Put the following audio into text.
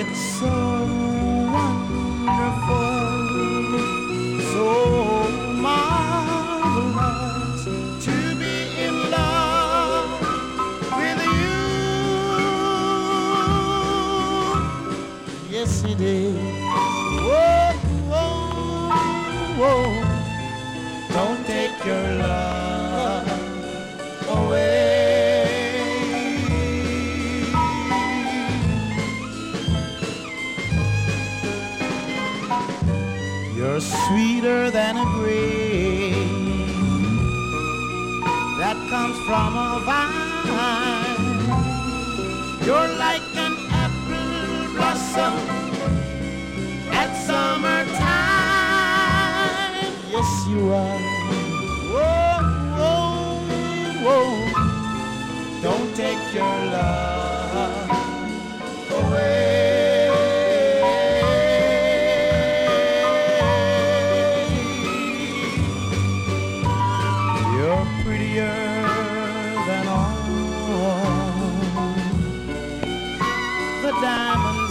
It's so wonderful, so marvelous to be in love with you. Yes, it is. Whoa, whoa, whoa. Don't take your love away. You're sweeter than a grape that comes from a vine. You're like an apple blossom at summertime. Yes, you are. Whoa, whoa, whoa. Don't take your love away. You're prettier than all the diamonds